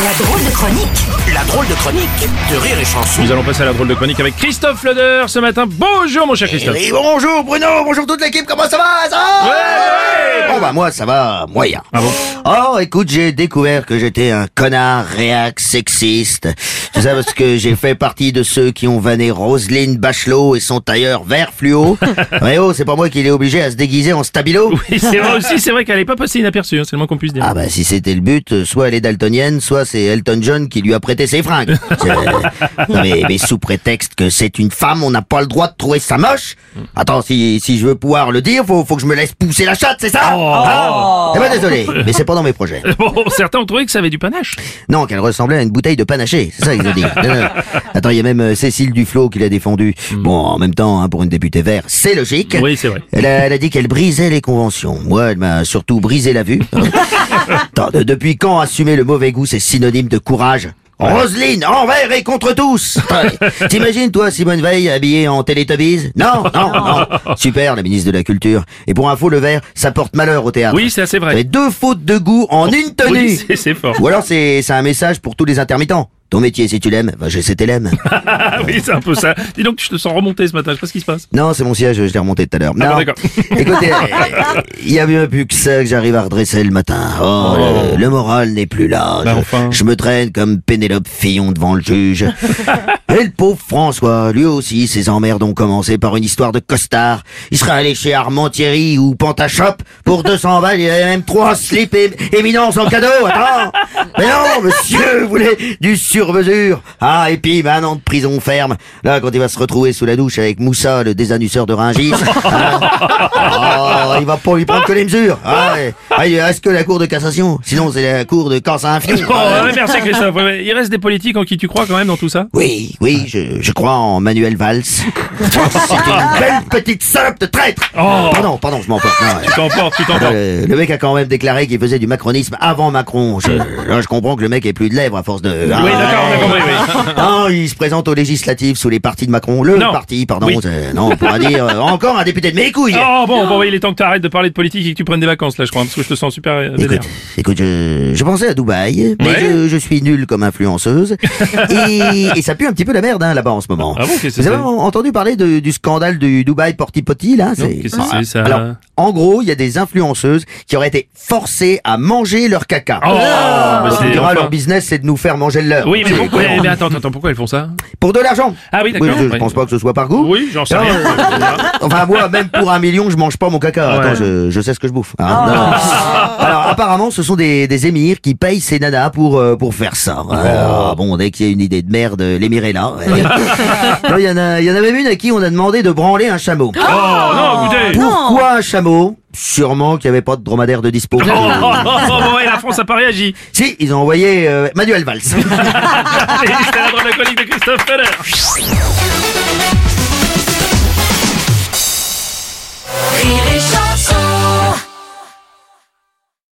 La drôle de chronique. La drôle de chronique de Rire et Chanson. Nous allons passer à la drôle de chronique avec Christophe Leder ce matin. Bonjour mon cher Christophe. Et bonjour Bruno, bonjour toute l'équipe, comment ça va Ouais. Bon bah moi ça va moyen. Ah bon? Oh écoute, j'ai découvert que j'étais un connard réac sexiste. C'est ça parce que j'ai fait partie de ceux qui ont vanné Roselyne Bachelot et son tailleur vert fluo. Mais oh, c'est pas moi qui l'ai obligé à se déguiser en stabilo. Oui, c'est vrai aussi, c'est vrai qu'elle n'est pas passée inaperçue, hein, c'est le moins qu'on puisse dire. Ah bah si c'était le but, soit elle est daltonienne, soit c'est Elton John qui lui a prêté ses fringues. Non, mais sous prétexte que c'est une femme, on n'a pas le droit de trouver ça moche. Attends, si je veux pouvoir le dire, faut que je me laisse pousser la chatte, c'est ça? Eh ben désolé, mais c'est pas dans mes projets. Bon, certains ont trouvé que ça avait du panache. Non, qu'elle ressemblait à une bouteille de panaché, c'est ça qu'ils ont dit. Non. Attends, il y a même Cécile Duflot qui l'a défendu. Bon, en même temps, hein, pour une députée vert, c'est logique. Oui, c'est vrai. Elle a dit qu'elle brisait les conventions. Moi, elle m'a surtout brisé la vue. Attends, depuis quand assumer le mauvais goût, c'est synonyme de courage? Roselyne, envers et contre tous. T'imagines, toi, Simone Veil, habillée en Teletubbies? Non. Super, la ministre de la Culture. Et pour info, le vert, ça porte malheur au théâtre. Oui, c'est assez vrai. C'est 2 fautes de goût en une tenue. Oui, c'est fort. Ou alors c'est un message pour tous les intermittents. Ton métier, si tu l'aimes, va chez CTLM. Ah oui, c'est un peu ça. Dis donc, je te sens remonter ce matin, je sais pas ce qui se passe. Non, c'est mon siège, je l'ai remonté tout à l'heure. Ah Non, bon, d'accord. écoutez, il y a bien plus que ça que j'arrive à redresser le matin. Le moral n'est plus là. Bah, enfin. Je me traîne comme Pénélope Fillon devant le juge. Et le pauvre François, lui aussi, ses emmerdes ont commencé par une histoire de costard. Il serait allé chez Armand Thierry ou Pantashop pour 200 balles, il avait même 3 slips éminence en cadeau. Attends. Mais non, monsieur voulait du sur-mesure. Ah, et puis, 1 an de prison ferme. Là, quand il va se retrouver sous la douche avec Moussa, le désannusseur de Rungis, il va pas lui prendre que les mesures. Il reste que la cour de cassation. Sinon, c'est la cour de Corse-Infion. Ouais, merci Christophe. Ouais, il reste des politiques en qui tu crois quand même dans tout ça? Oui, je crois en Manuel Valls. C'est une belle petite salope de traître. Pardon, je m'emporte. Tu t'emportes. Le mec a quand même déclaré qu'il faisait du macronisme avant Macron. Je comprends que le mec ait plus de lèvres à force de... Oui, d'accord, on a compris, oui. Non, il se présente aux législatives sous les partis de Macron. Parti, pardon. Oui. Non, on pourra dire encore un député de mes couilles. Bon, il est temps que tu arrêtes de parler de politique et que tu prennes des vacances là, je crois, parce que je te sens super vénère. Écoute, je pensais à Dubaï, mais Ouais. je suis nul comme influenceuse. et ça pue un petit peu la merde là-bas en ce moment. Ah bon, qu'est-ce que Vous avez c'est? entendu parler du scandale du Dubaï Porti Potty là? Non, qu'est-ce que c'est ça? Alors, en gros, il y a des influenceuses qui auraient été forcées à manger leur caca. Mais On c'est dira, enfin. leur business, c'est de nous faire manger le leur. Oui, mais C'est pourquoi? cohérent. Mais attends, pourquoi elles font ça? Pour de l'argent. Ah oui, d'accord. Je pense pas que ce soit par goût. Oui, j'en sais Non, rien. Enfin, moi, même pour 1 million, je mange pas mon caca. Ouais. Attends, je sais ce que je bouffe. Non. Alors, apparemment, ce sont des émirs qui payent ces nanas pour faire ça. Bon, dès qu'il y a une idée de merde, l'émir est là. Non, il y en a même une à qui on a demandé de branler un chameau. Non, écoutez. Pourquoi un chameau? Sûrement qu'il n'y avait pas de dromadaire de dispo. Bon, ouais, la France a pas réagi. Si, ils ont envoyé Manuel Valls. C'était la drôle de chronique de Christophe Leder.